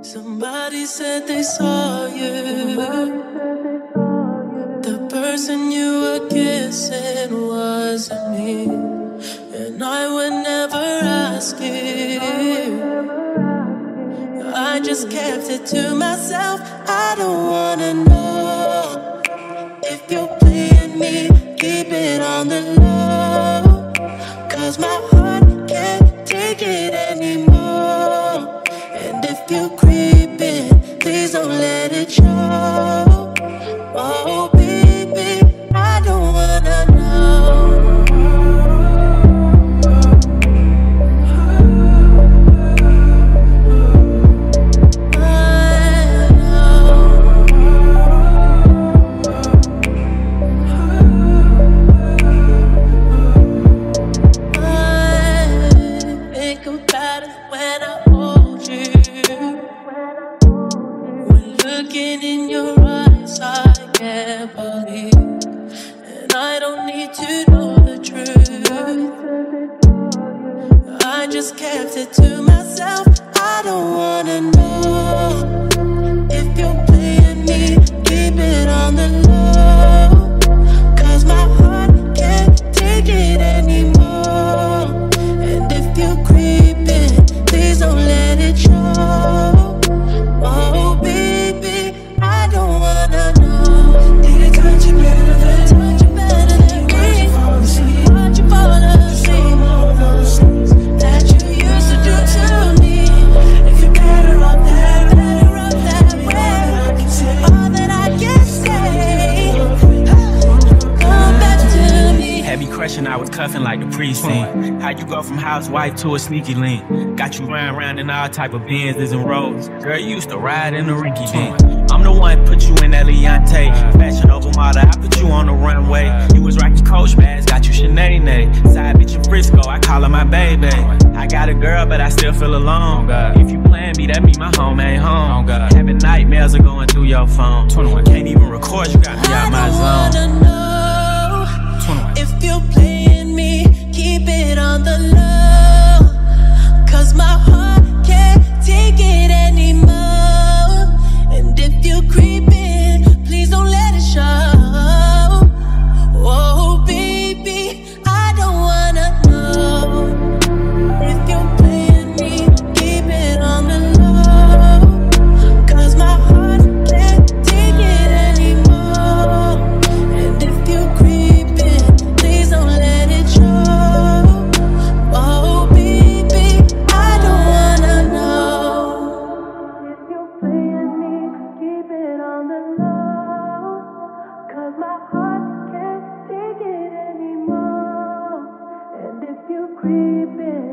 Somebody said they saw you. The person you were kissing wasn't me, and I would never ask you. I just kept it to myself. I don't wanna know if you're playing me. Keep it on the low, 'cause my heart can't take it anymore. And if you're creeping, please don't let it show. Oh baby, I don't wanna know. Looking in your eyes, I can't believe, and I don't need to know the truth. I just kept it to myself. I don't wanna know if you're playing me. Keep it on the low, 'cause my heart can't take it anymore. And if you're creeping, please don't let it show. Oh baby, I don't wanna know. Did it touch you better than me? Watch you fall asleep. Watch you fall asleep. All those things that you used to do to me. If you're better off that way, all that I can say, come back to me. Had me crushing, I was cuffing like the precinct. How you go from housewife to a sneaky link? Got you round in all type of Benzes and Rolls. Girl, you used to ride in the rinky dink. I'm the one put you in that Leontay. Fashion over model, I put you on the runway. You was rocking Coach bags, got you Sinead. Side bitch in Frisco, I call her my baby. I got a girl, but I still feel alone. If you plan me, that mean my home ain't home. Having nightmares are going through your phone. 21 can't even record, you got me out my zone. I don't wanna know if you're playing me. Keep it on the low, 'cause my heart can't take it anymore. And if you're creeping, please don't let it show. Oh baby, I don't wanna know if you're playing me. Keep it on the low, 'cause my heart can't take it anymore. And if you're creeping, please don't let it show. Oh baby, I don't wanna know if you're playing me. Keep it on the low, 'cause my heart can't take it anymore. And if you're creeping,